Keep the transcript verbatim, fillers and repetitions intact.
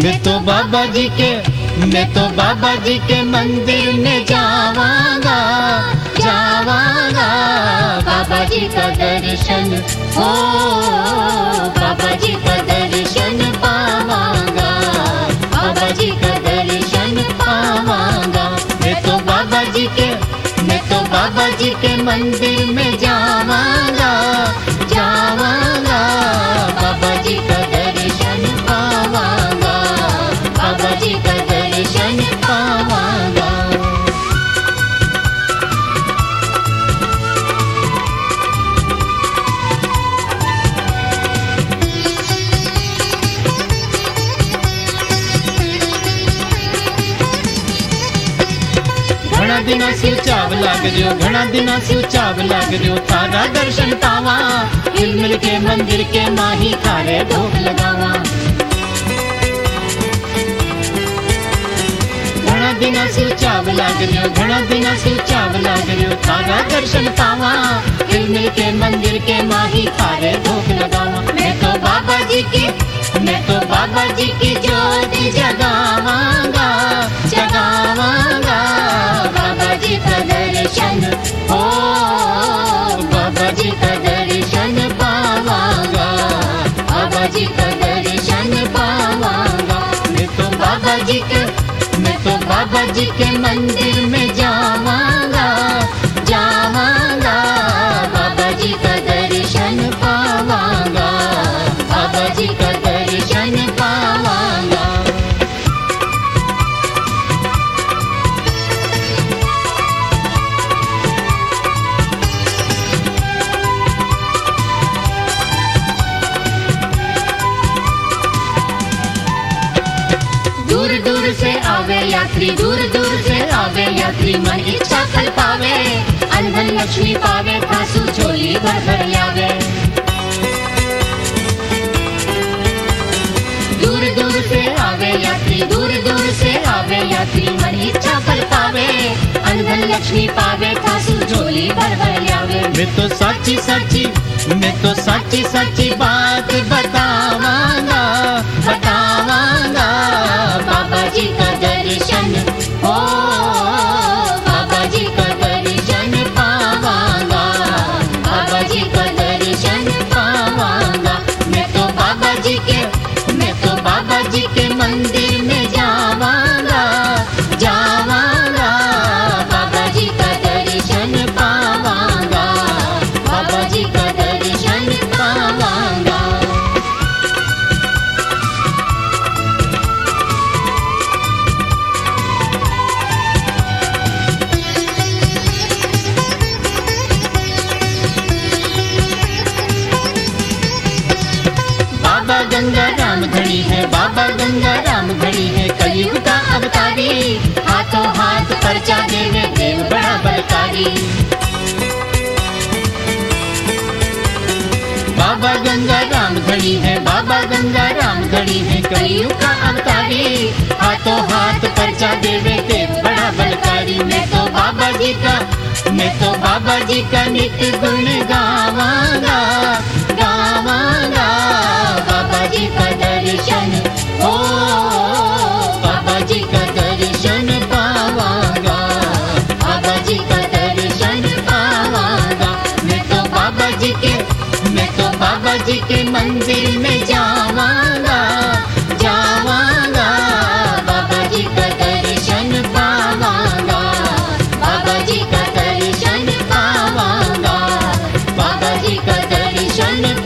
मैं तो बाबा जी के मैं तो बाबा जी के मंदिर में जावांगा जावांगा बाबा जी का दर्शन हो बाबा जी का दर्शन पावांगा बाबा जी का दर्शन पावांगा मैं तो बाबा जी के मैं तो बाबा जी के मंदिर में जावांगा जावांगा बाबा जी का दर्शन पावांगा बाबा जी का दर्शन पावांगा। घना दिना सिर चाव लाग रियो घना दिना सिर चाव लाग रियो थारा दर्शन पावा हिल मिल के मंदिर के माही थारे भोग लगावा घना दिना सिर चाव लाग रियो घना दिना सिर चाव लाग रियो थारा दर्शन पावा हिल मिल के मंदिर के माही थारे भोग लगावा मैं तो बाबा जी की मैं तो बाबा जी की जोत जगावांगा जगावांगा बाबा जी का दर्शन हो बाबा जी का दर्शन पावांगा बाबा जी का दर्शन पावांगा मैं तो बाबा जी के मैं तो बाबा जी के मंदिर में जावांगा जावांगा बाबा जी का दर्शन पावांगा बाबा जी का दर्शन पावांगा। दूर दूर से आवे यात्री दूर दूर से आवे यात्री मन इच्छा फल पावे अनधन लक्ष्मी पावे खासू झोली भर भर लावे दूर दूर से आवे यात्री दूर दूर से आवे यात्री मन इच्छा फल पावे अनधन लक्ष्मी पावे खासू झोली भर भर लावे मैं तो साची साची मैं तो साची साची बात बतावांगा बतावांगा बाबा जी का दर्शन हो बाबा जी का दर्शन पावांगा बाबा जी का दर्शन पावांगा मैं तो बाबा जी के मैं तो बाबा जी के मंदिर में जावांगा जावांगा बाबा जी का दर्शन पावांगा बाबा जी का दर्शन पावांगा। बाबा गंगा राम घड़ी है बाबा गंगा राम घड़ी है कलयुग का अवतारी हाथों हाथ पर्चा देवे देव बड़ा बलकारी बाबा गंगा राम घड़ी है बाबा गंगा राम घड़ी है कलयुग का अवतारी हाथों हाथ पर्चा देवे देव बड़ा बलकारी मैं तो बाबा जी का मैं तो बाबा जी का नित्य गुण गावांगा गावांगा बाबा जी का दर्शन हो बाबा जी का दर्शन पावांगा बाबा जी का दर्शन पावांगा मैं तो बाबा जी के मैं तो बाबा जी के मंदिर में जावांगा जावांगा बाबा जी का दर्शन पावांगा बाबा जी का दर्शन पावांगा बाबा जी का दर्शन